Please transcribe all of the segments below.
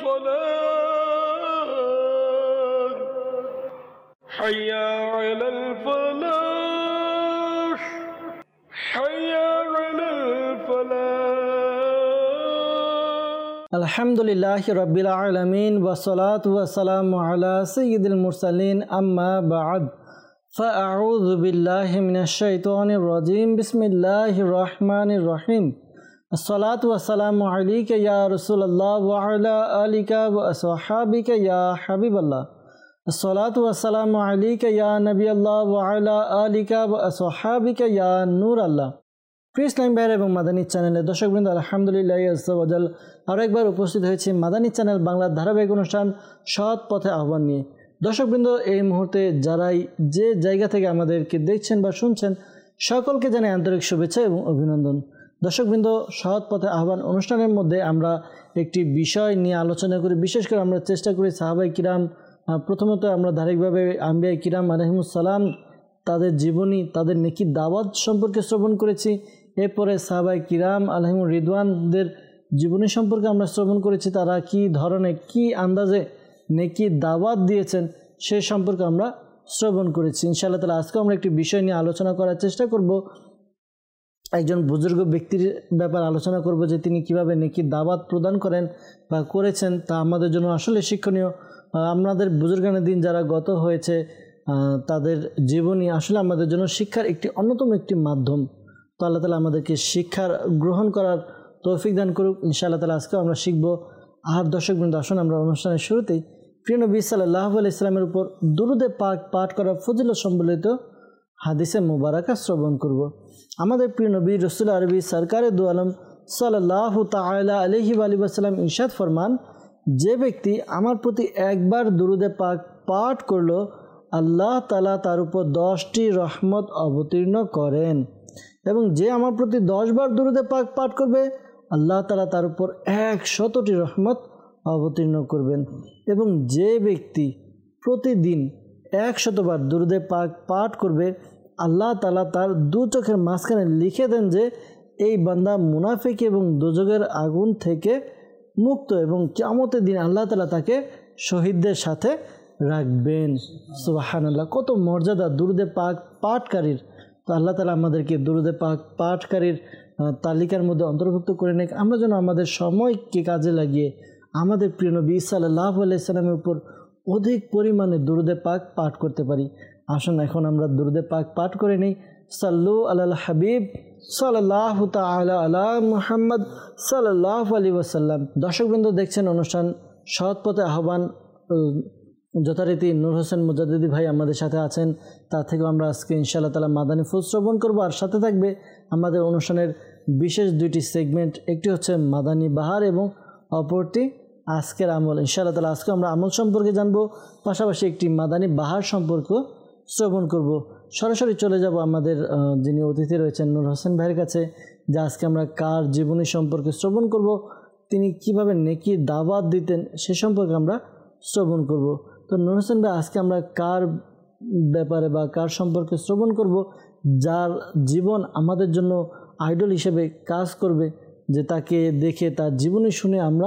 الصلاة حي على الفلاح حي على الفلاح الحمد لله رب العالمين والصلاة والسلام على سيد المرسلين أما بعد فأعوذ بالله من الشيطان الرجيم بسم الله الرحمن الرحيم الصلاة والسلام عليك يا رسول الله وعلى آلك وأصحابك يا حبيب الله الصلاة والسلام عليك يا نبي الله وعلى آلك وأصحابك يا نور الله প্রিয় ইসলাম ভাইয়ের এবং মাদানী চ্যানেলের দর্শকবৃন্দ, আলহামদুলিল্লাহ আযজা ওয়া জাল আরেকবার উপস্থিত হয়েছি মাদানী চ্যানেল বাংলার ধারাবাহিক অনুষ্ঠান সৎ পথে আহ্বান নিয়ে। দর্শকবৃন্দ, এই মুহূর্তে যারাই যে জায়গা থেকে আমাদেরকে দেখছেন বা শুনছেন সকলকে জানাই আন্তরিক শুভেচ্ছা এবং অভিনন্দন। দর্শকবৃন্দ, সৎ পথে আহ্বান অনুষ্ঠানের মধ্যে আমরা একটি বিষয় নিয়ে আলোচনা করি। বিশেষ করে আমরা চেষ্টা করি সাহাবায়ে কিরাম, প্রথমত আমরা ধারাবাহিকভাবে আম্বিয়া কিরাম আলাইহিমুস সালাম, তাদের জীবনী, তাদের নেকি দাওয়াত সম্পর্কে শ্রবণ করেছি। এরপরে সাহাবায়ে কিরাম আলাইহিমুর রিদওয়ানদের জীবনী সম্পর্কে আমরা শ্রবণ করেছি, তারা কি ধরনের কি আন্দাজে নেকি দাওয়াত দিয়েছেন সে সম্পর্কে আমরা শ্রবণ করেছি। ইনশাআল্লাহ তাআলা আজকে আমরা একটি বিষয় নিয়ে আলোচনা করার চেষ্টা করব। একজন বুজুর্গ ব্যক্তির ব্যাপারে আলোচনা করব যে তিনি কিভাবে নেকি দাওয়াত প্রদান করেন বা করেছেন, তা আমাদের জন্য আসলে শিক্ষণীয়। আমাদের বুজুর্গানের দিন যারা গত হয়েছে তাদের জীবনী আসলে আমাদের জন্য শিক্ষার একটি অন্যতম একটি মাধ্যম। তো আল্লাহ তাআলা আমাদেরকে শিক্ষার গ্রহণ করার তৌফিক দান করুক। ইনশাআল্লাহ তাআলা আজকেও আমরা শিখব। আর দর্শকবৃন্দ, আসুন আমরা অনুষ্ঠানের শুরুতেই প্রিয় নবী সাল্লাল্লাহু আলাইহি সাল্লামের উপর দুরূদে পাক পাঠ করার ফজিলত সম্বলিত হাদিসে মুবারাকা শ্রবণ করব। আমাদের প্রিয় নবী রাসূল আরবি সরকারে দু আলম সাল্লাল্লাহু তাআলা আলাইহি ওয়া আলিহি ওয়াসাল্লাম ইরশাদ ফরমান, যে ব্যক্তি আমার প্রতি একবার দুরূদে পাক পাঠ করলো আল্লাহ তাআলা তার উপর 10টি রহমত অবতীর্ণ করেন, এবং যে আমার প্রতি 10 বার দুরূদে পাক পাঠ করবে আল্লাহ তাআলা তার উপর 100টি রহমত অবতীর্ণ করবেন। এবং যে ব্যক্তি প্রতিদিন 100 বার দুরূদে পাক পাঠ করবে আল্লাহ তাআলা তার দু চোখের মাঝখানে লিখে দেন যে এই বান্দা মুনাফিক এবং দোজখের আগুন থেকে মুক্ত, এবং কিয়ামতের দিন আল্লাহ তাআলা তাকে শহীদদের সাথে রাখবেন। সুবহানাল্লাহ, কত মর্যাদা দুরূদে পাক পাঠকারীর। তো আল্লাহ তাআলা আমাদেরকে দুরূদে পাক পাঠকারীর তালিকার মধ্যে অন্তর্ভুক্ত করে নেক। আমরা যেন আমাদের সময়কে কাজে লাগিয়ে আমাদের প্রিয় নবী সাল্লাল্লাহু আলাইহি সাল্লামের উপর অধিক পরিমাণে দুরূদে পাক পাঠ করতে পারি। আসুন এখন আমরা দুরূদে পাক পাঠ করে নিই। সাল্লু আলাল হাবিব সাল্লাল্লাহু তাআলা আলা মুহাম্মদ সাল্লাল্লাহু আলাইহি ওয়াসাল্লাম। দর্শকবৃন্দ, দেখছেন অনুষ্ঠান সৎ পথে আহ্বান। যথারীতি নূর হোসেন মুজাদ্দিদি ভাই আমাদের সাথে আছেন, তার থেকেও আমরা আজকে ইনশাআল্লাহ তাআলা মাদানী ফুল শ্রবণ করব। আর সাথে থাকবে আমাদের অনুষ্ঠানের বিশেষ দুইটি সেগমেন্ট, একটি হচ্ছে মাদানী বাহার এবং অপরটি আজকের আমল। ইনশাআল্লাহ তাআলা আজকে আমরা আমল সম্পর্কে জানব, পাশাপাশি একটি মাদানী বাহার সম্পর্কে শ্রবণ করব। সরাসরি চলে যাব আমাদের যিনি অতিথি রয়েছেন নূর হোসেন ভাইয়ের কাছে, যে আজকে আমরা কার জীবনী সম্পর্কে শ্রবণ করব, তিনি কিভাবে নেকি দাওয়াত দিতেন সে সম্পর্কে আমরা শ্রবণ করব। তো নূর হোসেন ভাই, আজকে আমরা কার ব্যাপারে বা কার সম্পর্কে শ্রবণ করব যার জীবন আমাদের জন্য আইডল হিসেবে কাজ করবে, যে তাকে দেখে তার জীবনী শুনে আমরা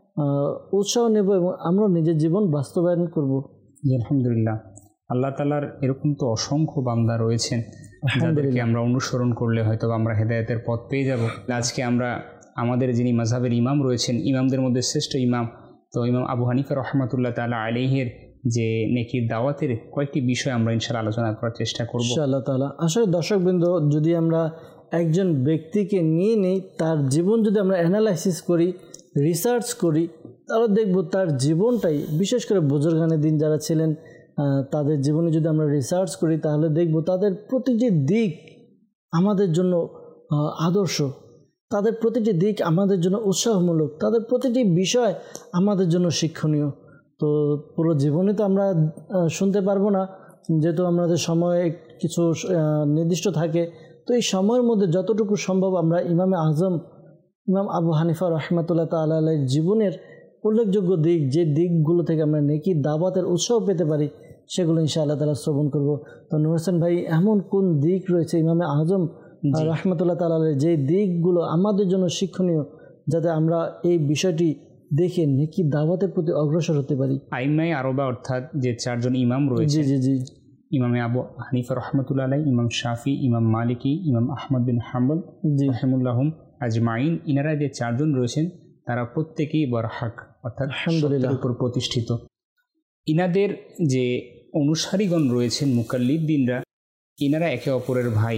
উৎসাহ নেব এবং আমরা নিজের জীবন বাস্তবায়ন করব? আলহামদুলিল্লাহ, আল্লাহ তাআলার এরকম তো অসংখ্য বান্দা রয়েছেন যাদেরকে আমরা অনুসরণ করলে হয়তো আমরা হেদায়েতের পথ পেয়ে যাব। আজকে আমরা আমাদের যিনি মাযহাবের ইমাম রয়েছেন, ইমামদের মধ্যে শ্রেষ্ঠ ইমাম, তো ইমাম আবু হানিফা রাহমাতুল্লাহ তাআলা আলাইহির যে নেকির দাওয়াতের কয়েকটি বিষয় আমরা ইনশাআল্লাহ আলোচনা করার চেষ্টা করব ইনশাআল্লাহ তাআলা। আসলে দর্শকবৃন্দ, যদি আমরা একজন ব্যক্তিকে নিয়ে নেই, তার জীবন যদি আমরা অ্যানালাইসিস করি, রিসার্চ করি, তাহলে দেখব তার জীবনটাই, বিশেষ করে বুজুর্গানের দিন যারা ছিলেন তাদের জীবনে যদি আমরা রিসার্চ করি তাহলে দেখব তাদের প্রতিটি দিক আমাদের জন্য আদর্শ, তাদের প্রতিটি দিক আমাদের জন্য উৎসাহমূলক, তাদের প্রতিটি বিষয় আমাদের জন্য শিক্ষণীয়। তো পুরো জীবনে তো আমরা শুনতে পারবো না, যেহেতু আমাদের সময় কিছু নির্দিষ্ট থাকে। তো এই সময়ের মধ্যে যতটুকু সম্ভব আমরা ইমামে আজম ইমাম আবু হানিফা রাহমাতুল্লাহ তাআলা আলাইহির জীবনের উল্লেখযোগ্য দিক, যে দিকগুলো থেকে আমরা নেকি দাওয়াতের উৎসাহ পেতে পারি, সেগুলো ইনশাআল্লাহ তাআলা শ্রবণ করব। তো নূর হোসেন ভাই, এমন কোন দিক রয়েছে ইমামে আজম রাহমাতুল্লাহ তাআলা আলাইহির যে দিকগুলো আমাদের জন্য শিক্ষণীয়, যাতে আমরা এই বিষয়টি দেখে নেকি দাওয়াতের প্রতি অগ্রসর হতে পারি। আইমাই আরবা অর্থাৎ যে চারজন ইমাম রয়েছে, জি জি জি, ইমামে আবু হানিফা রহমতুল্লাহ আলাই, ইমাম শাফি, ইমাম মালিকি, ইমাম আহমদ বিন হাম্বল জি রহমুল্লাহম আজমাইন, ইনারা যে চারজন রয়েছেন তারা প্রত্যেকেই বরহাক অর্থাৎ আলহামদুলিল্লাহ। সত্যের উপর প্রতিষ্ঠিত। ইনাদের যে অনুসারীগণ রয়েছেন মুকাল্লিদিনরা, ইনারা একে অপরের ভাই।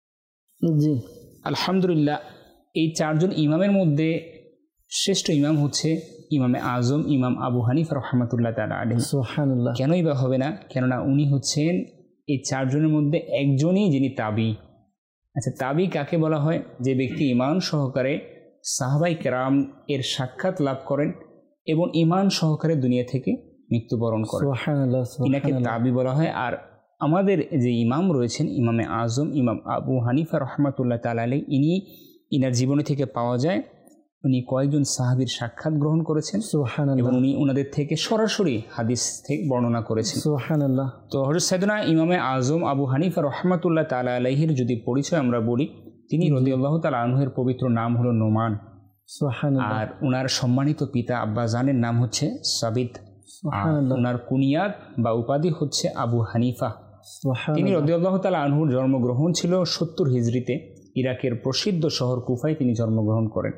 জি আলহামদুলিল্লাহ, এই চারজন ইমামের মধ্যে শ্রেষ্ঠ ইমাম হচ্ছে ইমামে আজম ইমাম আবু হানিফা রহমতুল্লাহ তাআলা আলাইহি। সুবহানাল্লাহ। কেনই বা হবে না, কেননা উনি হচ্ছেন এই চারজনের মধ্যে একজনই যিনি তাবি। আচ্ছা, তাবি কাকে বলা হয়? যে ব্যক্তি ঈমান সহকারে সাহাবাই কেরাম এর সাক্ষাৎ লাভ করেন এবং ঈমান সহকারে দুনিয়া থেকে মৃত্যুবরণ করেন, সুবহানাল্লাহ ইনাকে সুবহানাল্লাহ। তাবি বলা হয়। আর আমাদের যে ইমাম রয়েছেন ইমামে আজম ইমাম আবু হানিফা রহমতুল্লাহ তাআলা আলাইহি, ইনার জীবনী থেকে পাওয়া যায় উনি কয়েকজন সাহাবীর সাক্ষাৎ গ্রহণ করেছেন এবং সুবহানাল্লাহ উনি ওনাদের থেকে সরাসরি হাদিস থেকে বর্ণনা করেছেন। সুবহানাল্লাহ। তো হযরত সাইয়েদনা ইমামে আজম আবু হানিফা রহমাতুল্লাহ তাআলা আলাইহির যদি পরিচয় আমরা বলি, তিনি রাদিয়াল্লাহু তাআলা আনহুর পবিত্র নাম হলো নোমান, সুবহানাল্লাহ আর ওনার সম্মানিত পিতা আব্বাজানের নাম হচ্ছে সাবিত, আর সুবহানাল্লাহ ওনার কুনিয়াত বা উপাধি হচ্ছে আবু হানিফা। তিনি সুবহানাল্লাহ। রাদিয়াল্লাহু তাআলা আনহুর জন্মগ্রহণ ছিল 70 হিজরিতে, ইরাকের প্রসিদ্ধ শহর কুফায় তিনি জন্মগ্রহণ করেন।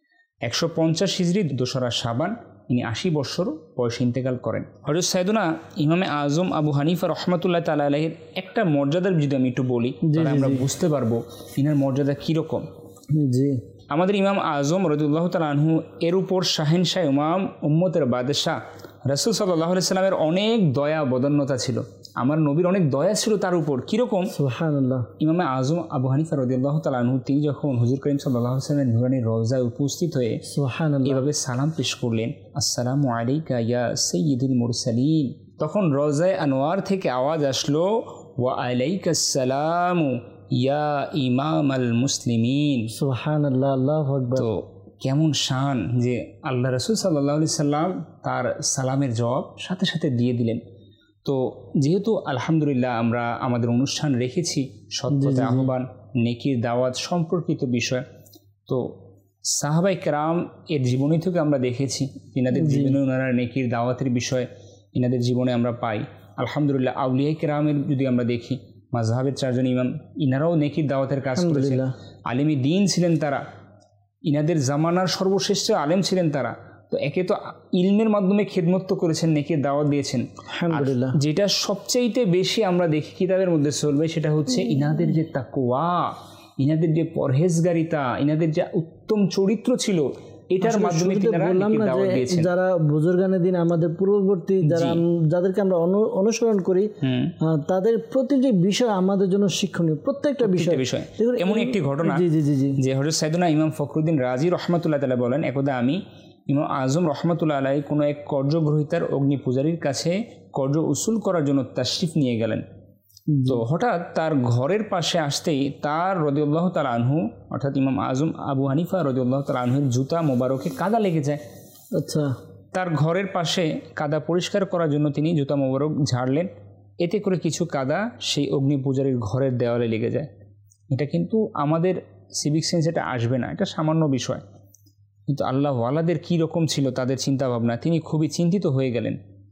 150 হিজরি 2রা শাবান তিনি 80 বছর বয়সে ইন্তেকাল করেন। হযরত সাইয়েদনা ইমামে আজম আবু হানিফা রহমাতুল্লাহ তাআলা আলাইহির একটা মর্যাদার যদি আমি একটু বলি, তাহলে আমরা বুঝতে পারবো ইনার মর্যাদা কীরকম। জি আমাদের ইমাম আজম রাদিয়াল্লাহু তাআলা আনহু এর উপর শাহেনশাহ ইমাম উম্মতের বাদশাহ রাসূল সাল্লাল্লাহু আলাইহি সাল্লামের অনেক দয়া বদান্যতা ছিল, আমার নবীর অনেক দয়া ছিল তার উপর। কীরকম? সুবহানাল্লাহ। ইমামে আজম আবু হানিফা রাদিয়াল্লাহু তাআলা আনহু তিনি যখন হুজুর করিম সাল্লাল্লাহু আলাইহি ওয়াসাল্লামের নূরানী রওজায় উপস্থিত হয়ে সুবহানাল্লাহ। এভাবে সালাম পেশ করলেন, আসসালামু আলাইকা ইয়া সাইয়্যিদুল মুরসালিন, তখন রওজায়ে আনোয়ার থেকে আওয়াজ আসলো, ওয়া আলাইকাস সালামু ইয়া ইমামাল মুসলিমিন। সুবহানাল্লাহ, আল্লাহু আকবার। তো কেমন শান যে আল্লাহ রাসূল সাল্লাল্লাহু আলাইহি সাল্লাম তার সালামের জবাব সাথে সাথে দিয়ে দিলেন। তো যেহেতু আলহামদুলিল্লাহ আমরা আমাদের অনুষ্ঠান রেখেছি সৎপথে আহ্বান, নেকির দাওয়াত সম্পর্কিত বিষয়, তো সাহাবায়ে কেরাম এর জীবনী থেকে আমরা দেখেছি ইনাদের জীবনে ওনারা নেকির দাওয়াতের বিষয় ইনাদের জীবনে আমরা পাই। আলহামদুলিল্লাহ আউলিয়া কেরামের যদি আমরা দেখি, মাযহাবের চারজন ইমাম ইনারাও নেকির দাওয়াতের কাজ করেছেন, আলেমী দ্বীন ছিলেন তারা, ইনাদের জামানার সর্বশ্রেষ্ঠ আলেম ছিলেন তারা। তো একে তো ইলমের মাধ্যমে খেদমত করেছেন, নেকির দাওয়াত দিয়েছেন। আলহামদুলিল্লাহ। যেটা সবচাইতে বেশি আমরা দেখি কিতাবের মধ্যে চলবে সেটা হচ্ছে ইনাদের যে তাকওয়া, ইনাদের যে পরহেজগারিতা, ইনাদের যে উত্তম চরিত্র ছিল, এটার মাধ্যমে তিনারা নেকির দাওয়াত দিয়েছেন। যারা বুজুর্গানের দিন আমাদের পূর্ববর্তী যাদেরকে আমরা অনুসরণ করি, তাদের প্রতিটি বিষয় আমাদের জন্য শিক্ষণীয়, প্রত্যেকটা বিষয়। এমন একটি ঘটনা যে হযরত সাইয়েদনা ইমাম ফখরুদ্দিন রাজি রহমাতুল্লাহ তাআলা বলেন, একদা আমি ইমাম আজম রহমাতুল্লাহ আলাইহি কোনো এক কর্যগ্রহীতার অগ্নি পূজারীর কাছে কর্য উসুল করার জন্য তাশরিফ নিয়ে গেলেন। তো হঠাৎ তার ঘরের পাশে আসতেই তার রাদিয়াল্লাহু তাআলা আনহু অর্থাৎ ইমাম আজম আবু হানিফা রাদিয়াল্লাহু তাআলা আনহুর জুতা মোবারকে কাদা লেগে যায়। আচ্ছা, তার ঘরের পাশে কাদা পরিষ্কার করার জন্য তিনি জুতা মোবারক ঝাড়লেন, এতে করে কিছু কাদা সেই অগ্নি পূজারীর ঘরের দেওয়ালে লেগে যায়। এটা কিন্তু আমাদের সিভিক সেন্স এটা আসবে না, এটা সামান্য বিষয়, কিন্তু আল্লাহ ওয়ালাদের কী রকম ছিল তাদের চিন্তা ভাবনা, তিনি খুবই চিন্তিত হয়ে গেলেন,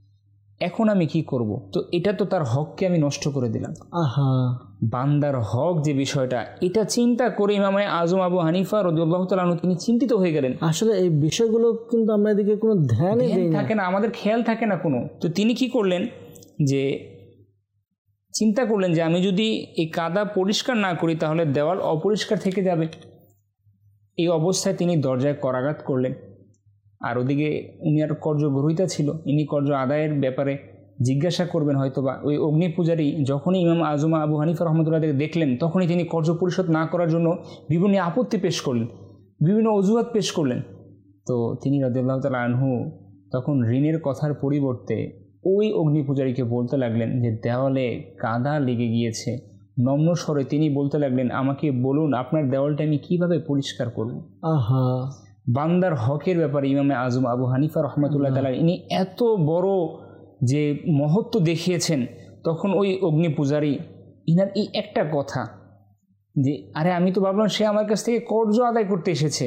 এখন আমি কি করব? তো এটা তো তার হককে আমি নষ্ট করে দিলাম। আহা, বান্দার হক যে বিষয়টা, এটা চিন্তা করে ইমাম আজম আবু হানিফা রাদিয়াল্লাহু তাআলা আনহু তিনি চিন্তিত হয়ে গেলেন। আসলে এই বিষয়গুলো কিন্তু আমরা এদিকে কোনো ধ্যানই দেই না, থাকে না, আমাদের খেয়াল থাকে না কোনো। তো তিনি কি করলেন, যে চিন্তা করলেন যে আমি যদি এই কাদা পরিষ্কার না করি তাহলে দেওয়াল অপরিষ্কার থেকে যাবে। এই অবস্থায় তিনি দরজায় করাঘাত করলেন, আর ওদিকে উনি আর কর্যগ্রহীতা ছিল, ইনি কর্য আদায়ের ব্যাপারে জিজ্ঞাসা করবেন হয়তোবা। ওই অগ্নি পূজারী যখনই ইমাম আজম আবু হানিফা রহমতুল্লাহ দেখলেন, তখনই তিনি কর্য পরিশোধ না করার জন্য বিভিন্ন আপত্তি পেশ করলেন, বিভিন্ন অজুহাত পেশ করলেন। তো তিনি রাদিয়াল্লাহু তাআলা আনহু তখন ঋণের কথার পরিবর্তে ওই অগ্নি পূজারীকে বলতে লাগলেন যে দেওয়ালে কাদা লেগে গিয়েছে। নম্র স্বরে তিনি বলতে লাগলেন, আমাকে বলুন আপনার দেওয়ালটা আমি কিভাবে পরিষ্কার করব। আহা, বান্দার হকের ব্যাপারে ইমামে আজম আবু হানিফা রহমতুল্লাহ তাআলা ইনি এত বড় যে মহত্ব দেখিয়েছেন। তখন ওই অগ্নি পূজারী ইনার এই একটা কথা যে আরে আমি তো ভাবলাম সে আমার কাছ থেকে কর্জ আদায় করতে এসেছে, তো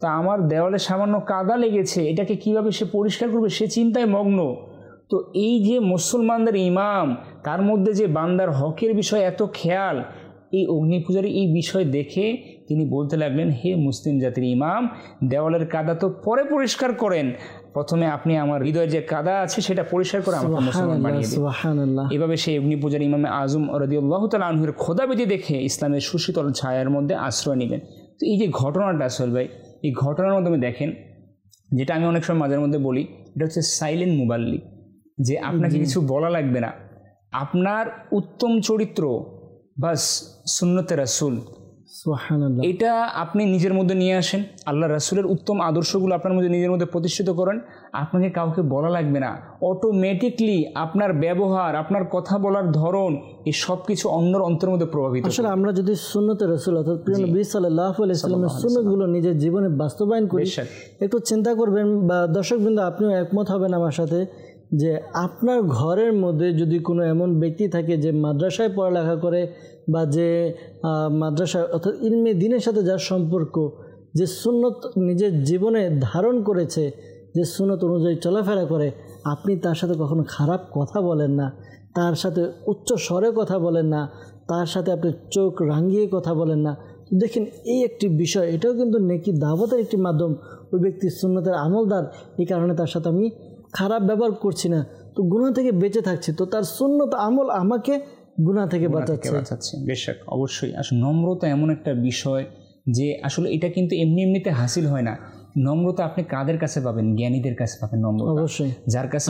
তা আমার দেওয়ালে সামান্য কাদা লেগেছে, এটাকে কিভাবে সে পরিষ্কার করবে সে চিন্তায় মগ্ন। তো এই যে মুসলমানদের ইমাম, তার মধ্যে যে বান্দার হকের বিষয় এত খেয়াল, এই অগ্নি পূজারী এই বিষয় দেখে তিনি বলতে লাগলেন, হে মুসলিম জাতির ইমাম, দেওয়ালের কাদা তো পরে পরিষ্কার করেন, প্রথমে আপনি আমার হৃদয়ের যে কাদা আছে সেটা পরিষ্কার করে আমাকে মুসলমান বানিয়ে দিন। এভাবে সেই অগ্নি পূজারী ইমামে আজম রাদিয়াল্লাহু তাআলা আনহুর খোদাবিধি দেখে ইসলামের সুশীতল ছায়ার মধ্যে আশ্রয় নিলেন। তো এই যে ঘটনাটা আসল ভাই, এই ঘটনার মাধ্যমে দেখেন, যেটা আমি অনেক সময় মাঝের মধ্যে বলি, এটা হচ্ছে সাইলেন্ট মুবাল্লিগ, যে আপনাকে কিছু বলা লাগবে না, আপনার উত্তম চরিত্র বাস সুন্নতে রাসূল, এটা আপনি নিজের মধ্যে নিয়ে আসেন, আল্লাহ রাসূলের উত্তম আদর্শগুলো আপনার মধ্যে নিজের মধ্যে প্রতিষ্ঠিত করেন, আপনাকে কাউকে বলা লাগবে না, অটোমেটিকলি আপনার ব্যবহার, আপনার কথা বলার ধরন, এই সব কিছু অন্যর অন্তরের মধ্যে প্রভাবিত। আসলে আমরা যদি সুন্নতে রাসূল অর্থাৎ প্রিয় নবী সাল্লাল্লাহু আলাইহি ওয়াসাল্লামের সুন্নতগুলো নিজের জীবনে বাস্তবায়ন করি, একটু চিন্তা করবেন বা দর্শকবৃন্দ আপনিও একমত হবেন আমার সাথে, যে আপনার ঘরের মধ্যে যদি কোনো এমন ব্যক্তি থাকে যে মাদ্রাসায় পড়ালেখা করে বা যে মাদ্রাসায় অর্থাৎ ইলমে দ্বীনের সাথে যার সম্পর্ক, যে সুন্নত নিজের জীবনে ধারণ করেছে, যে সুন্নত অনুযায়ী চলাফেরা করে, আপনি তার সাথে কখনো খারাপ কথা বলেন না, তার সাথে উচ্চ স্বরে কথা বলেন না, তার সাথে আপনি চোখ রাঙিয়ে কথা বলেন না। দেখেন এই একটি বিষয়, এটাও কিন্তু নেকি দাওয়াতের একটি মাধ্যম। ওই ব্যক্তি সুন্নতের আমলদার, এই কারণে তার সাথে আমি খারাপ ব্যবহার করছি না, তো গুনাহ থেকে বেঁচে থাকছি, তো তার সুন্নত আমল আমাকে গুনাহ থেকে বাঁচাচ্ছে। বেশক, অবশ্যই। আসলে নম্রতা এমন একটা বিষয় যে আসলে এটা কিন্তু এমনি এমনিতে হাসিল হয় না। নম্রতা আপনি কাদের কাছে পাবেন? জ্ঞানীদের কাছে পাবেন নম্রতা, অবশ্যই। যার কাছে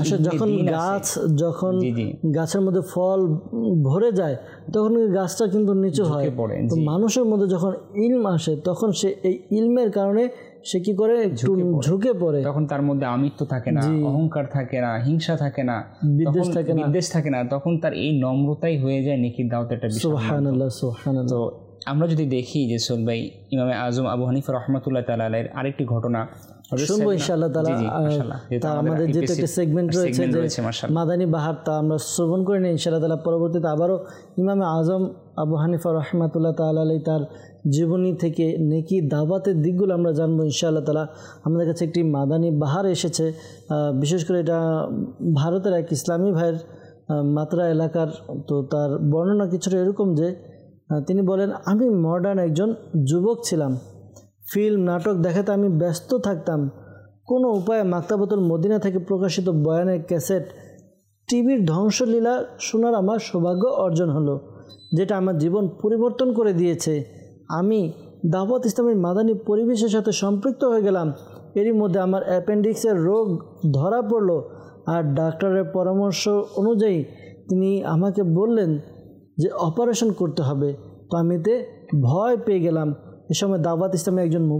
যখন গাছের মধ্যে ফল ভরে যায় তখন গাছটা কিন্তু নিচু হয়, তো মানুষের মধ্যে যখন ইলম আসে তখন সে এই ইলমের কারণে সে কি করে, ঝুঁকে পড়ে, তখন তার মধ্যে আমিত্ব থাকে না, অহংকার থাকে না, হিংসা থাকে না, বিদ্বেষ থাকে না, তখন তার এই নম্রতাই হয়ে যায় নেকির দাওয়াতের একটা বিষয়। সুবহানাল্লাহ, সুবহানাল্লাহ। তো আমরা যদি দেখি যে সোহেল ভাই, ইমামে আজম আবু হানিফা রাহমাতুল্লাহ তাআলা আলাইহির আরেকটি ঘটনা শুনবো ইনশাআল্লাহ তাআলা। আমাদের যেহেতু একটা সেগমেন্ট রয়েছে মাদানী বাহার, তা আমরা শ্রবণ করে নিই ইনশাআল্লাহ তাআলা। পরবর্তীতে আবারও ইমামে আজম আবু হানিফা রাহমাতুল্লাহ তাআলা আলাইহি তার জীবনী থেকে নেকি দাওয়াতের দিকগুলো আমরা জানবো ইনশাআল্লাহ তাআলা। আমাদের কাছে একটি মাদানী বাহার এসেছে, বিশেষ করে এটা ভারতের এক ইসলামী ভাইয়ের মাত্রা এলাকার। তো তার বর্ণনা কিছুটা এরকম যে তিনি বলেন, আমি মডার্ন একজন যুবক ছিলাম, ফিল্ম নাটক দেখাতে আমি ব্যস্ত থাকতাম, কোনো উপায়ে মাক্তাবাতুল মদিনা থেকে প্রকাশিত বয়ানের ক্যাসেট, টিভির ধ্বংসলীলা শোনার আমার সৌভাগ্য অর্জন হলো, যেটা আমার জীবন পরিবর্তন করে দিয়েছে। আমি দাওয়াত ইসলামের মাদানী পরিবেশের সাথে সম্পৃক্ত হয়ে গেলাম, এরই মধ্যে আমার অ্যাপেন্ডিক্সের রোগ ধরা পড়লো, আর ডাক্তারের পরামর্শ অনুযায়ী তিনি আমাকে বললেন যে অপারেশন করতে হবে। তো আমি এতে ভয় পেয়ে গেলাম। এ সময় দাওয়াত ইসলামের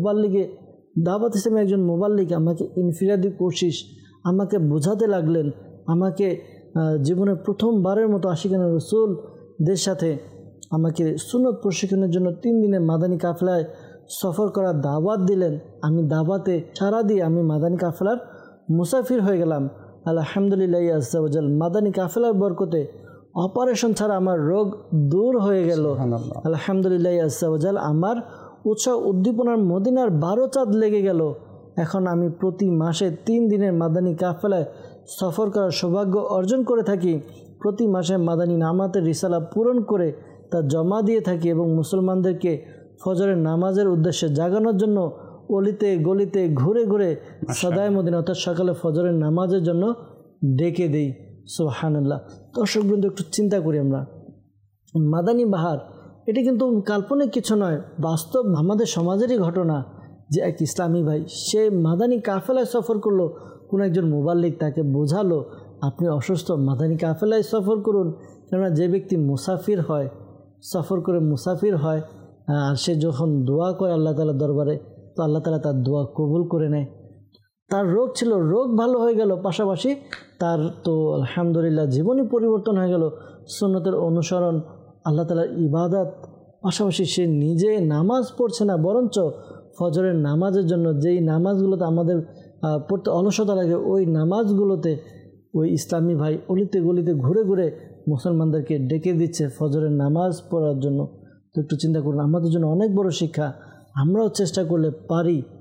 একজন মুবাল্লিগ আমাকে ইনফিরাদি কোশিশ আমাকে বোঝাতে লাগলেন, আমাকে জীবনের প্রথমবারের মতো আশিকানা রাসূলদের সাথে আমাকে সুন্নত প্রশিক্ষণের জন্য 3 দিনের মাদানী কাফেলায় সফর করার দাওয়াত দিলেন। আমি দাওয়াতে সাড়া দিয়ে আমি মাদানী কাফেলার মুসাফির হয়ে গেলাম। আলহামদুলিল্লাহ আযজা ওয়া জাল, মাদানী কাফেলার বরকতে অপারেশন ছাড়া আমার রোগ দূর হয়ে গেল। আলহামদুলিল্লাহ আযজা ওয়া জাল, আমার উৎসাহ উদ্দীপনার মদিনার 12 চাঁদ লেগে গেল। এখন আমি প্রতি মাসে 3 দিনের মাদানী কাফেলায় সফর করার সৌভাগ্য অর্জন করে থাকি। প্রতি মাসে মাদানী নামাতের রিসালা পূরণ করে তা জমা দিয়ে থাকি এবং মুসলমানদেরকে ফজরের নামাজের উদ্দেশ্যে জাগানোর জন্য অলিতে গলিতে ঘুরে ঘুরে সাদায়ে মদিনা অর্থাৎ সকালে ফজরের নামাজের জন্য ডেকে দেই। সুবহানাল্লাহ। দর্শকবৃন্দ, একটু চিন্তা করি আমরা, মাদানী বাহার এটি কিন্তু কাল্পনিক কিছু নয়, বাস্তব আমাদের সমাজেরই ঘটনা যে এক ইসলামী ভাই সে মাদানী কাফেলায় সফর করলো। কোনো একজন মুবাল্লিগ তাকে বোঝালো, আপনি অসুস্থ, মাদানী কাফেলায় সফর করুন। কেননা যে ব্যক্তি মুসাফির হয়, সফর করে মুসাফির হয়, আর সে যখন দোয়া করে আল্লাহ তাআলার দরবারে, তো আল্লাহ তাআলা তার দোয়া কবুল করে নেয়। তার রোগ ছিল, রোগ ভালো হয়ে গেল, পাশাপাশি তার তো আলহামদুলিল্লাহ জীবনই পরিবর্তন হয়ে গেল। সুন্নতের অনুসরণ, আল্লাহ তাআলার ইবাদত, পাশাপাশি সে নিজে নামাজ পড়ছে না, বরঞ্চ ফজরের নামাজের জন্য যেই নামাজগুলোতে আমাদের পড়তে অলসতা লাগে, ওই নামাজগুলোতে ওই ইসলামী ভাই অলিতে গলিতে ঘুরে ঘুরে মুসলমানদেরকে ডেকে দিচ্ছে ফজরের নামাজ পড়ার জন্য। তো একটু চিন্তা করুন, আমাদের জন্য অনেক বড় শিক্ষা। আমরাও চেষ্টা করলে পারি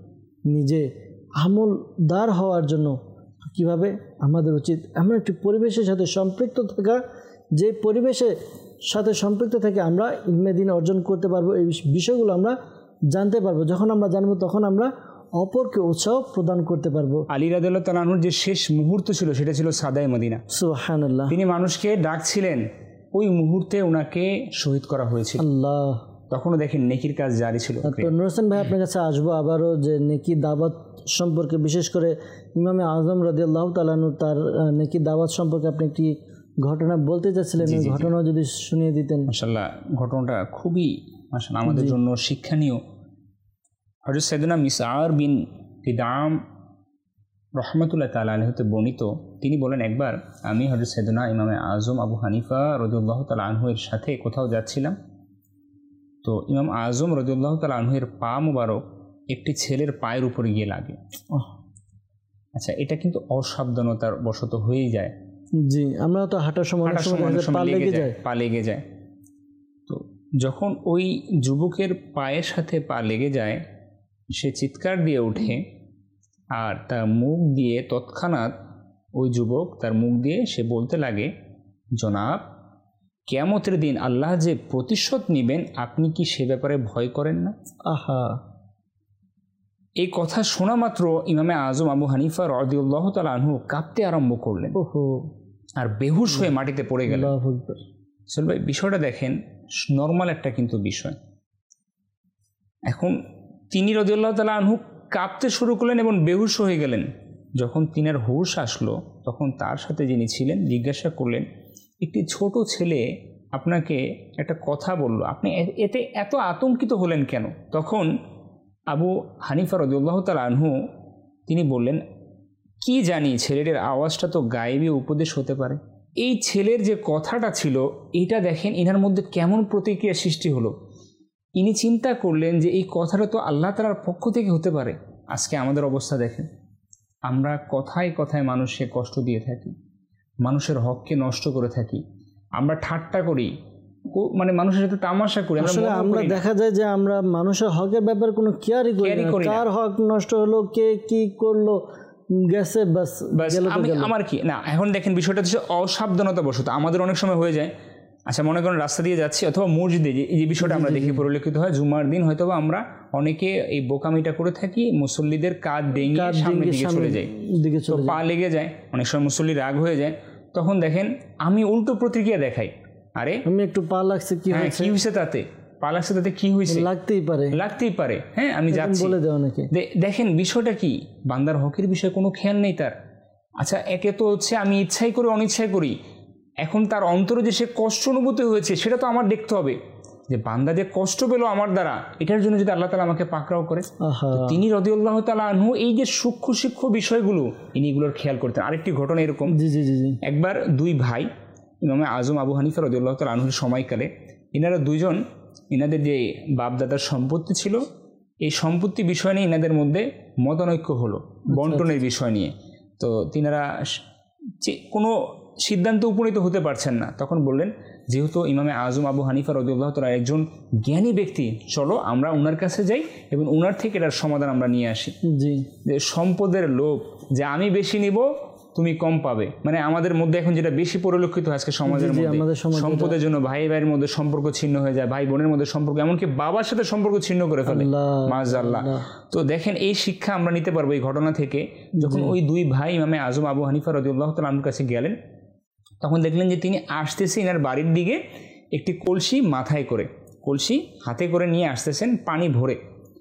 নিজে আমলদার হওয়ার জন্য কিভাবে আমাদের উচিত এমন একটি পরিবেশের সাথে সম্পৃক্ত থাকা, যে পরিবেশের সাথে সম্পৃক্ত থেকে আমরা ইলমে দ্বীন অর্জন করতে পারবো, এই বিষয়গুলো আমরা জানতে পারবো। যখন আমরা জানবো তখন আমরা অপরকে উৎসাহ প্রদান করতে পারবো। আলী রাদিয়াল্লাহু তাআলা আনহুর যে শেষ মুহূর্ত ছিল সেটা ছিল সাদায়ে মদিনা। সুবহানাল্লাহ। তিনি মানুষকে ডাকছিলেন, ওই মুহূর্তে ওনাকে শহীদ করা হয়েছিল। আল্লাহ। তখনও দেখেন নেকির কাজ জারি ছিল। তো নূর হোসেন ভাই, আপনার কাছে আসবো আবারও, যে নেকি দাওয়াত সম্পর্কে, বিশেষ করে ইমামে আজম রাদিয়াল্লাহু তাআলা আনহু তার নেকি দাওয়াত সম্পর্কে আপনি একটি ঘটনা বলতে চাচ্ছিলেন, এই ঘটনা যদি শুনিয়ে দিতেন। মাশাআল্লাহ, ঘটনাটা খুবই মাশাআল্লাহ আমাদের জন্য শিক্ষণীয়। হযরত সাইয়েদনা মিসআর বিন কিদাম রহমাতুল্লাহ তাআলা আলাইহি হতে বর্ণিত, তিনি বলেন, একবার আমি হযরত সাইয়েদনা ইমামে আজম আবু হানিফা রাদিয়াল্লাহু তাআলা আনহু এর সাথে কোথাও যাচ্ছিলাম। তো ইমাম আজম রাদিয়াল্লাহু তাআলা আনহু এর পা মুবারক একটি ছেলের পায়ের উপরে গিয়ে লাগে। আচ্ছা, এটা কিন্তু অসাবধানতার বশত হয়েই যায়। জি, আমরা তো হাঁটার সময় পা লেগে যায়। তো যখন ওই যুবকের পায়ের সাথে পা লেগে যায়, সে চিৎকার দিয়ে ওঠে, আর তার মুখ দিয়ে তৎক্ষণাৎ ওই যুবক তার মুখ দিয়ে সে বলতে লাগে, জনাব, কিয়ামতের দিন আল্লাহ যে প্রতিশোধ নেবেন, আপনি কি সে ব্যাপারে ভয় করেন না? আহা। এই কথা শোনা মাত্র ইমামে আজম আবু হানিফা রাদিয়াল্লাহু তাআলা আনহু কাঁপতে আরম্ভ করলেন আর বেহুশ হয়ে মাটিতে পড়ে গেলেন। আসলে ভাই, বিষয়টা দেখেন, নর্মাল একটা কিন্তু বিষয়। এখন তিনি রাদিয়াল্লাহু তাআলা আনহু কাঁপতে শুরু করলেন এবং বেহুশ হয়ে গেলেন। যখন তিনার হুশ আসলো, তখন তার সাথে যিনি ছিলেন জিজ্ঞাসা করলেন, একটি ছোট ছেলে আপনাকে একটা কথা বলল, আপনি এতে এত আতঙ্কিত হলেন কেন? তখন আবু হানিফা রাদিয়াল্লাহু তাআলা আনহু তিনি বললেন, কি জানি, ছেলেটির আওয়াজটা তো গায়েবী উপদেশ হতে পারে। এই ছেলের যে কথাটা ছিল, এটা দেখেন এনার মধ্যে কেমন প্রতিক্রিয়া সৃষ্টি হলো। ইনি চিন্তা করলেন যে এই কথাটা তো আল্লাহ তাআলার পক্ষ থেকে হতে পারে। আজকে আমাদের অবস্থা দেখেন, আমরা কথায় কথায় মানুষকে কষ্ট দিয়ে থাকি, মানুষের হককে নষ্ট করে থাকি, আমরা ঠাট্টা করি, মানে মানুষের সাথে তামাশা করি। আমরা দেখা যায় যে আমরা মানুষের হকের ব্যাপারে কোনো কেয়ারই করি না। কার হক নষ্ট হলো, কে কি করলো, গেছে, বাস আমার কি না। এখন দেখেন, বিষয়টা হচ্ছে অসাবধানতা বশত আমাদের অনেক সময় হয়ে যায়। আচ্ছা, মনে করেন রাস্তা দিয়ে যাচ্ছি অথবা মসজিদে, যে বিষয়টা আমরা দেখি পরিলক্ষিত হয়, জুমার দিন হয়তো আমরা অনেকে এই বোকামিটা করে থাকি, মুসল্লিদের কাঁধ ভেঙে সামনের দিকে চলে যায়, তো পা লেগে যায়, অনেক সময় মুসল্লি রাগ হয়ে যায়। তখন দেখেন আমি উল্টো প্রতিক্রিয়া দেখাই, আরে আমি একটু পা লাগছে, কি হয়েছে তাতে, পা লাগছে তাতে কি হয়েছে, লাগতেই পারে, হ্যাঁ আমি যাচ্ছি বলে দেয় অনেকে। দেখেন বিষয়টা কি, বান্দার হকের বিষয়ে কোনো খেয়াল নেই তার। আচ্ছা, একে তো হচ্ছে আমি ইচ্ছাই করি অনিচ্ছাই করি, এখন তার অন্তরে যে সে কষ্ট অনুভূতি হয়েছে সেটা তো আমার দেখতে হবে, যে বান্দা যে কষ্ট পেল আমার দ্বারা, এটার জন্য যদি আল্লাহ তাআলা আমাকে পাকড়াও করে। তিনি রাদিয়াল্লাহু তাআলা আনহু এই যে সূক্ষ্ম বিষয়গুলো, ইনি এগুলোর খেয়াল করতেন। আরেকটি ঘটনা এরকম, একবার দুই ভাই ইমামে আজম আবু হানিফা রাদিয়াল্লাহু তাআলা আনহুর সময়কালে, এনারা দুইজন, এনাদের যে বাপদাদার সম্পত্তি ছিল, এই সম্পত্তি বিষয় নিয়ে এনাদের মধ্যে মতানৈক্য হলো, বন্টনের বিষয় নিয়ে। তো তিনারা কোনো সিদ্ধান্তে উপনীত হতে পারছেন না। তখন বললেন, যেহেতু ইমামে আজম আবু হানিফা রাদিয়াল্লাহু তাআলা একজন জ্ঞানী ব্যক্তি, চলো আমরা ওনার কাছে যাই এবং ওনার থেকে এটার সমাধান আমরা নিয়ে আসি। যে সম্পদের লোভ, যে আমি বেশি নিব তুমি কম পাবে, মানে আমাদের মধ্যে এখন যেটা বেশি পরিলক্ষিত আজকে সমাজের মধ্যে, সম্পদের জন্য ভাই ভাইয়ের মধ্যে সম্পর্ক ছিন্ন হয়ে যায়, ভাই বোনের মধ্যে সম্পর্ক, এমনকি বাবার সাথে সম্পর্ক ছিন্ন করে ফেলে, মাআযাল্লাহ। তো দেখেন এই শিক্ষা আমরা নিতে পারবো এই ঘটনা থেকে। যখন ওই দুই ভাই ইমামে আজম আবু হানিফা রাদিয়াল্লাহু তাআলা আনহুর কাছে গেলেন, তখন দেখলেন যে তিনি আসতেছে এনার বাড়ির দিকে একটি কলসি মাথায় করে, কলসি হাতে করে নিয়ে আসতেছেন পানি ভরে।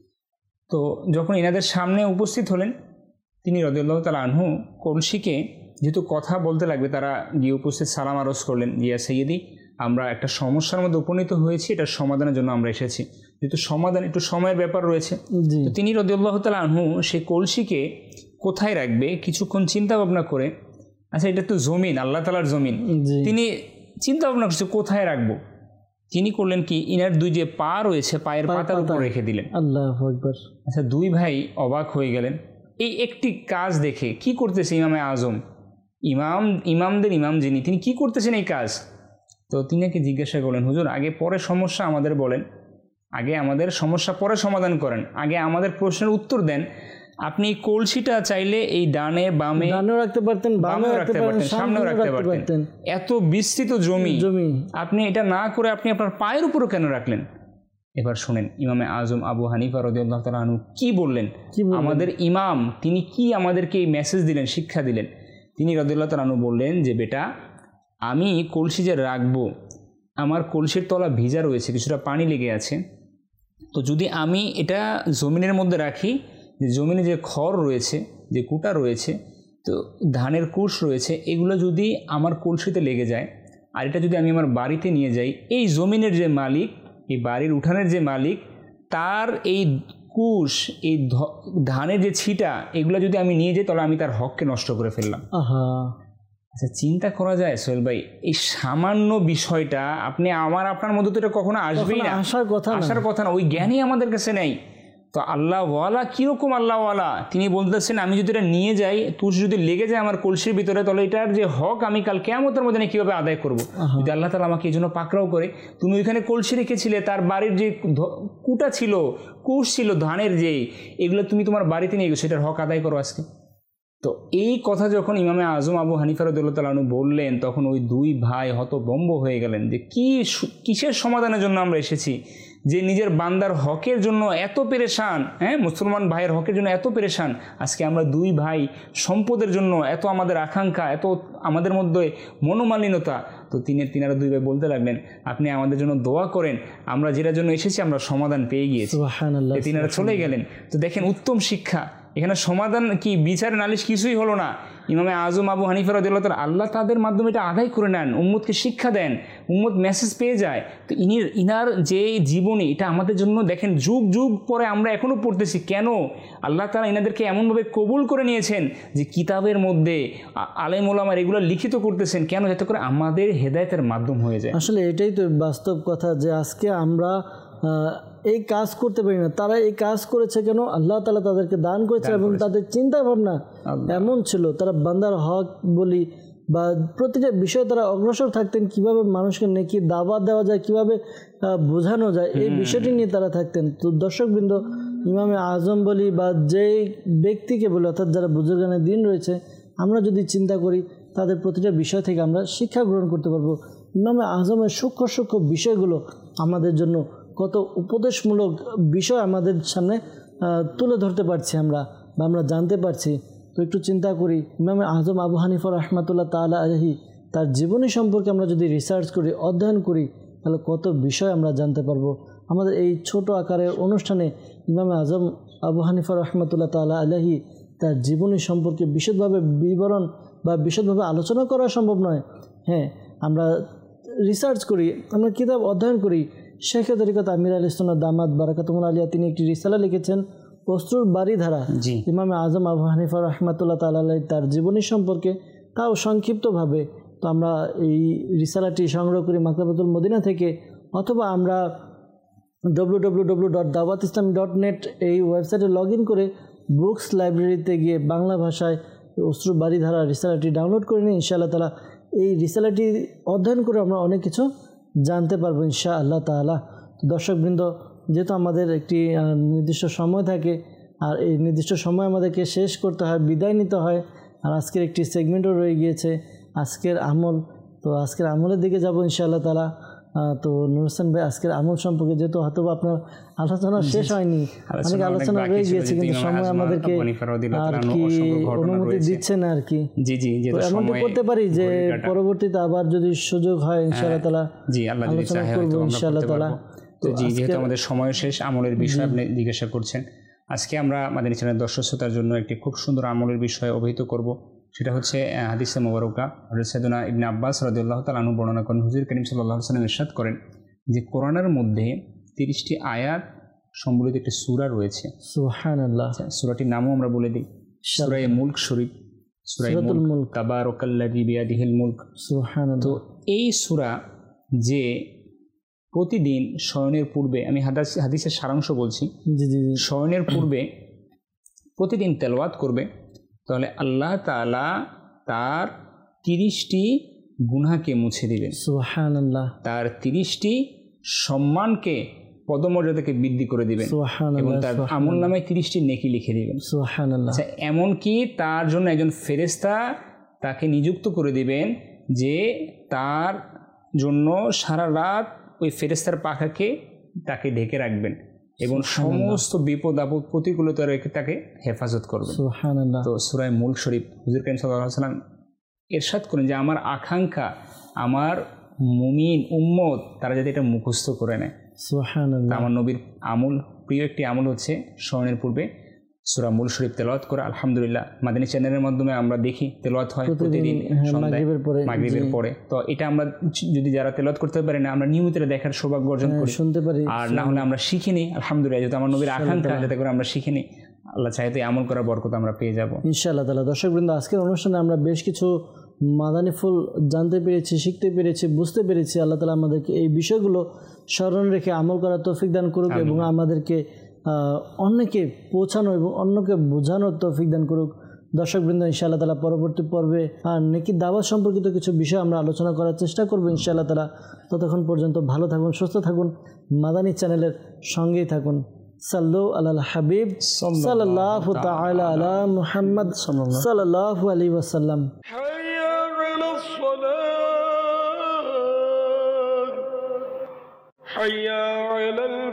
তো যখন এনাদের সামনে উপস্থিত হলেন, তিনি রাদিয়াল্লাহু তাআলা আনহু কলসিকে, যেহেতু কথা বলতে লাগবে, তারা গিয়ে উপস্থিত সালাম আরজ করলেন, ইয়া সাইয়্যিদি, আমরা একটা সমস্যার মধ্যে উপনীত হয়েছি, এটার সমাধানের জন্য আমরা এসেছি, যেহেতু সমাধান একটু সময়ের ব্যাপার রয়েছে। তো তিনি রাদিয়াল্লাহু তাআলা আনহু সেই কলসিকে কোথায় রাখবে কিছুক্ষণ চিন্তা ভাবনা করে, আচ্ছা এটা তো জমিন, আল্লাহ তাআলার জমিন, তিনি চিন্তা ভাবনা করছে কোথায় রাখবো। তিনি করলেন কি, ইনার দুই যে পা রয়েছে, পায়ের পাতার উপর রেখে দিলেন। আল্লাহু আকবার। আচ্ছা, দুই ভাই অবাক হয়ে গেলেন এই একটি কাজ দেখে। কি করতেছে ইমামে আজম, ইমামদের ইমাম যিনি, তিনি কি করতেছেন এই কাজ? তো তিনাকে জিজ্ঞাসা করলেন, হুজুর আগে পরে সমস্যা আমাদের বলেন, আগে আমাদের সমস্যা পরে সমাধান করেন, আগে আমাদের প্রশ্নের উত্তর দেন, আপনি এই কলসিটা চাইলে এই ডানে বামে ডানেও রাখতে পারতেন, বামেও রাখতে পারতেন, সামনেও রাখতে পারতেন। এত বিস্তৃত জমি আপনি এটা না করে আপনি আপনার পায়ের উপরও কেন রাখলেন? এবার শুনেন ইমামে আজম আবু হানিফা রাদিয়াল্লাহু তাআলা আনহু কি বললেন। আমাদের ইমাম তিনি কি আমাদেরকে এই মেসেজ দিলেন, শিক্ষা দিলেন। তিনি রাদিয়াল্লাহু তাআলা আনহু বললেন যে বেটা, আমি কলসি যে রাখবো, আমার কলসির তলা ভিজা রয়েছে, কিছুটা পানি লেগে আছে, তো যদি আমি এটা জমিনের মধ্যে রাখি, যে জমিনে যে খড় রয়েছে, যে কুটা রয়েছে, তো ধানের কুশ রয়েছে, এগুলো যদি আমার কলসিতে লেগে যায়, আর এটা যদি আমি আমার বাড়িতে নিয়ে যাই, এই জমিনের যে মালিক, এই বাড়ির উঠানের যে মালিক, তার এই কুশ, এই ধানের যে ছিটা, এগুলো যদি আমি নিয়ে যাই, তাহলে আমি তার হককে নষ্ট করে ফেললাম। আচ্ছা, চিন্তা করা যায় সোহেল ভাই, এই সামান্য বিষয়টা আপনি আপনার মধ্যে তো এটা কখনো আসবেই না, আসার কথা না, ওই জ্ঞানই আমাদের কাছে নেই। তো আল্লাহওয়ালা কীরকম আল্লাহওয়ালা, তিনি বলতেছেন আমি যদি এটা নিয়ে যাই, তুষ যদি লেগে যায় আমার কলসির ভিতরে, তাহলে এটার যে হক আমি কাল কিয়ামতের মধ্যে কীভাবে আদায় করবো? যদি আল্লাহ তাআলা আমাকে এই জন্য পাকড়াও করে, তুমি ওইখানে কলসি রেখেছিলে, তার বাড়ির যে কুটা ছিল, কুশ ছিল ধানের, যে এগুলো তুমি তোমার বাড়িতে নিয়ে গেছো, এটার হক আদায় করো আজকে। তো এই কথা যখন ইমামে আজম আবু হানিফা রাদিয়াল্লাহু তাআলা আনহু বললেন, তখন ওই দুই ভাই হতভম্ব হয়ে গেলেন যে কিসের সমাধানের জন্য আমরা এসেছি, যে নিজের বান্দার হকের জন্য এত পেরেশান, হ্যাঁ, মুসলমান ভাইয়ের হকের জন্য এত পেরেশান, আজকে আমরা দুই ভাই সম্পদের জন্য এত আমাদের আকাঙ্ক্ষা, এত আমাদের মধ্যে মনোমালিনতা। তো তিনারা দুই ভাই বলতে লাগলেন, আপনি আমাদের জন্য দোয়া করেন, আমরা যেটার জন্য এসেছি আমরা সমাধান পেয়ে গিয়েছি। তিনারা চলে গেলেন। তো দেখেন উত্তম শিক্ষা, এখানে সমাধান কি, বিচার নালিশ কিছুই হলো না। ইমামে আজম আবু হানিফা রাদিয়াল্লাহু তাআলা, আল্লাহ তাদের মাধ্যমে এটা আদায় করে নেন, উম্মতকে শিক্ষা দেন, উম্মত মেসেজ পেয়ে যায়। তো ইনার যে জীবনী, এটা আমাদের জন্য দেখেন যুগ যুগ পরে আমরা এখনও পড়তেছি। কেন? আল্লাহ তাআলা ইনাদেরকে এমনভাবে কবুল করে নিয়েছেন যে কিতাবের মধ্যে আলেম ওলামার এগুলো লিখিত করতেছেন, কেন? যাতে করে আমাদের হেদায়েতের মাধ্যম হয়ে যায়। আসলে এটাই তো বাস্তব কথা, যে আজকে আমরা এই কাজ করতে পারি না। তারা এই কাজ করেছে কেন? আল্লাহ তাআলা তাদেরকে দান করেছে, এবং তাদের চিন্তা ভাবনা এমন ছিল, তারা বান্দার হক বলি বা প্রতিটা বিষয়ে তারা অগ্রসর থাকতেন, কিভাবে মানুষকে নেকি দাওয়াত দেওয়া যায়, কিভাবে বোঝানো যায়, এই বিষয়টি নিয়ে তারা থাকতেন। তো দর্শকবৃন্দ, ইমামে আজম বলি বা যেই ব্যক্তিকে বলি, অর্থাৎ যারা বুজুর্গানে দিন রয়েছে, আমরা যদি চিন্তা করি তাদের প্রতিটা বিষয় থেকে আমরা শিক্ষা গ্রহণ করতে পারবো। ইমামে আজমের সূক্ষ্ম সূক্ষ্ম বিষয়গুলো আমাদের জন্য কত উপদেশমূলক বিষয় আমাদের সামনে তুলে ধরতে পারছি আমরা, বা আমরা জানতে পারছি। তো একটু চিন্তা করি, ইমামে আজম আবু হানিফা রাহমাতুল্লাহ তাআলা আলাইহি, তার জীবনী সম্পর্কে আমরা যদি রিসার্চ করি, অধ্যয়ন করি, তাহলে কত বিষয় আমরা জানতে পারবো। আমাদের এই ছোট আকারের অনুষ্ঠানে ইমামে আজম আবু হানিফা রাহমাতুল্লাহ তাআলা আলাইহি তার জীবনী সম্পর্কে বিশদভাবে বিবরণ বা বিশদভাবে আলোচনা করা সম্ভব নয়। হ্যাঁ, আমরা রিসার্চ করি, আমরা কিতাব অধ্যয়ন করি। শেখে তরিকত আমির আলী সুন্নাত দামাত বারাকাতুহুল আলিয়া, তিনি একটি রিসালা লিখেছেন অশ্রুর বাড়িধারা, ইমামে আজম আবু হানিফা রাহমাতুল্লাহ তাআলা আলাইহি তার জীবনী সম্পর্কে, তাও সংক্ষিপ্তভাবে। তো আমরা এই রিসালাটি সংগ্রহ করি মাকতাবাতুল মদিনা থেকে, অথবা আমরা www.dawatislami.net এই ওয়েবসাইটে লগ ইন করে বুকস লাইব্রেরিতে গিয়ে বাংলা ভাষায় অশ্রুর বাড়িধারা রিসালাটি ডাউনলোড করে নিই। ইনশাআল্লাহ তাআলা এই রিসালাটি অধ্যয়ন করে আমরা অনেক কিছু জানতে পারবো ইনশাআল্লাহ তাআলা। দর্শকবৃন্দ, যেহেতু আমাদের একটি নির্দিষ্ট সময় থাকে, আর এই নির্দিষ্ট সময় আমাদেরকে শেষ করতে হয়, বিদায় নিতে হয়, আর আজকের একটি সেগমেন্টও রয়ে গিয়েছে, আজকের আমল। তো আজকের আমলের দিকে যাব ইনশাআল্লাহ তাআলা। তো নূর হোসেন ভাই, আজকের আমল সম্পর্কে যেহেতু হয়তো আপনার আলোচনা শেষ হয়নি, অনেক আলোচনা রয়ে গিয়েছে, কিন্তু সময় আমাদেরকে আর কি অনুমতি দিচ্ছে না আর কি। এমনটা করতে পারি যে পরবর্তীতে আবার যদি সুযোগ হয় ইনশাআল্লাহ তাআলা আলোচনা করবো ইনশাআল্লাহ তাআলা। তো যেহেতু আমাদের সময় শেষ, আমলের বিষয়ে আপনি জিজ্ঞাসা করছেন, আজকে আমরা মাদানী চ্যানেল দর্শক শ্রোতার জন্য একটি খুব সুন্দর আমলের বিষয়ে অবহিত করব। সেটা হচ্ছে হাদিসে মুবারকা হযরত সাইয়েদুনা ইবনে আব্বাস রাদিয়াল্লাহু তাআলা আনহু বর্ণনা করেন, হুজুর করিম সাল্লাল্লাহু আলাইহি ওয়াসাল্লাম ইরশাদ করেন যে কোরআনের মধ্যে 30টি আয়াত সম্বলিত একটি সূরা রয়েছে। সুবহানাল্লাহ। সূরাটির নামও আমরা বলে দিই, সূরা মুলক শরীফ, সূরা মুলক, তাবারাকাল্লাযী বিয়াদিহিল মুলক। সুবহানাল্লাহ। তো এই সূরা যে প্রতিদিন শয়নের পূর্বে, আমি হাদিসের সারাংশ বলছি, শয়নের পূর্বে প্রতিদিন তেলাওয়াত করবে, তাহলে আল্লাহ তাআলা তার 30টি গুনাহকে মুছে দিবেন। সুবহানাল্লাহ। তার 30টি সম্মানকে পদমর্যাদাকে বৃদ্ধি করে দিবেন এবং তার আমল নামায় 30টি নেকি লিখে দিবেন। সুবহানাল্লাহ। আচ্ছা, এমনকি তার জন্য একজন ফেরেশতা তাকে নিযুক্ত করে দিবেন যে তার জন্য সারা রাত ওই ফেরেশতার পাখাকে তাকে ঢেকে রাখবেন এবং সমস্ত বিপদ আপদ প্রতিকূলতা রেখে তাকে হেফাজত করবেন। সুবহানাল্লাহ। তো সূরা মুলক শরীফ হুজুর কারীম সাল্লাল্লাহু আলাইহি ওয়াসাল্লাম ইরশাদ করেন যে আমার আকাঙ্ক্ষা আমার মুমিন উম্মত তারা যাতে এটা মুখস্থ করে নেয়। সুবহানাল্লাহ। আমার নবীর আমল, প্রিয় একটি আমল হচ্ছে স্মরণের পূর্বে সূরা মুলক শরীফ তেলাওয়াত করা। আলহামদুলিল্লাহ মাদানী চ্যানেলের মাধ্যমে আমরা দেখি তেলাওয়াত হয় প্রতিদিন সন্ধ্যায় মাগরিবের পরে। তো এটা আমরা যদি যারা তেলাওয়াত করতে পারি না, আমরা নিয়মিত দেখার সৌভাগ্য অর্জন করি, শুনতে পারি, আর না হলে আমরা শিখে নিই। আলহামদুলিল্লাহ, যেহেতু আমার নবীর আকাঙ্ক্ষা, যাতে করে আমরা শিখে নিই, আল্লাহ চাইতে আমল করার বরকত আমরা পেয়ে যাব ইনশাআল্লাহ তাআলা। দর্শকবৃন্দ, আজকের অনুষ্ঠানে আমরা বেশ কিছু মাদানী ফুল জানতে পেরেছি, শিখতে পেরেছি, বুঝতে পেরেছি। আল্লাহ তাআলা আমাদেরকে এই বিষয়গুলো স্মরণ রেখে আমল করার তৌফিক দান করুক এবং আমাদেরকে অন্যকে পৌঁছানো এবং অন্যকে বোঝানোর তৌফিক দান করুক। দর্শকবৃন্দ, ইনশাআল্লাহ তাআলা পরবর্তী পর্বে নেকি দাওয়াত সম্পর্কিত কিছু বিষয় আমরা আলোচনা করার চেষ্টা করব ইনশাআল্লাহ তাআলা। ততক্ষণ পর্যন্ত ভালো থাকুন, সুস্থ থাকুন, মাদানী চ্যানেলের সঙ্গেই থাকুন। সাল্লু আলাল হাবিব সাল্লাল্লাহু তাআলা আলা মুহাম্মদ সাল্লাল্লাহু আলাইহি ওয়াসাল্লাম। হাইয়া আলাস সালাত হাইয়া আলাল